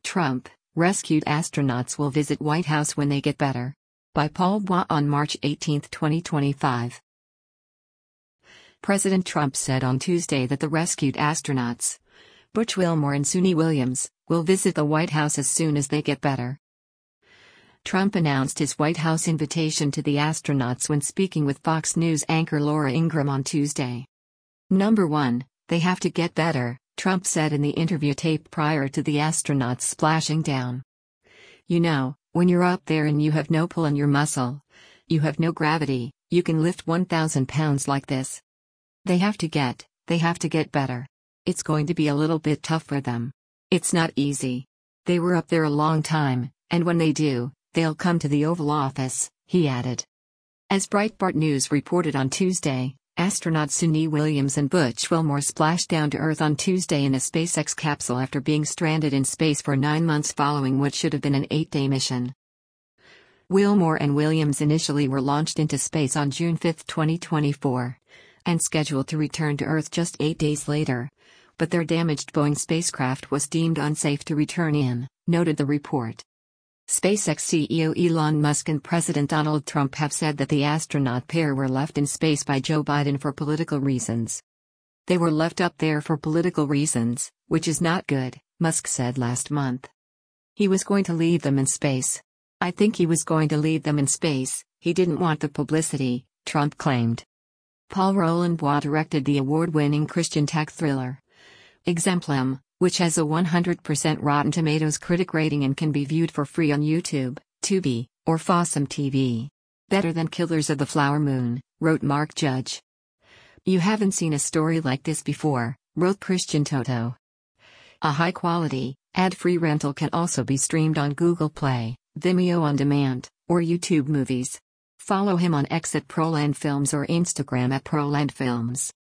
Trump, rescued astronauts will visit White House when they get better. By Paul Bois on March 18, 2025. President Trump said on Tuesday that the rescued astronauts, Butch Wilmore and Suni Williams, will visit the White House as soon as they get better. Trump announced his White House invitation to the astronauts when speaking with Fox News anchor Laura Ingraham on Tuesday. Number 1, they have to get better, Trump said in the interview tape prior to the astronauts splashing down. You know, when you're up there and you have no pull in your muscle, you have no gravity, you can lift 1,000 pounds like this. They have to get better. It's going to be a little bit tough for them. It's not easy. They were up there a long time, and when they do, they'll come to the Oval Office, he added. As Breitbart News reported on Tuesday, astronauts Suni Williams and Butch Wilmore splashed down to Earth on Tuesday in a SpaceX capsule after being stranded in space for 9 months following what should have been an 8-day mission. Wilmore and Williams initially were launched into space on June 5, 2024, and scheduled to return to Earth just 8 days later, but their damaged Boeing spacecraft was deemed unsafe to return in, noted the report. SpaceX CEO Elon Musk and President Donald Trump have said that the astronaut pair were left in space by Joe Biden for political reasons. They were left up there for political reasons, which is not good, Musk said last month. He was going to leave them in space. I think he was going to leave them in space, he didn't want the publicity, Trump claimed. Paul Roland Bois directed the award-winning Christian tech thriller Exemplum, which has a 100% Rotten Tomatoes critic rating and can be viewed for free on YouTube, Tubi, or Fossum TV. Better than Killers of the Flower Moon, wrote Mark Judge. You haven't seen a story like this before, wrote Christian Toto. A high-quality, ad-free rental can also be streamed on Google Play, Vimeo On Demand, or YouTube Movies. Follow him on X at Proland Films or Instagram at Proland Films.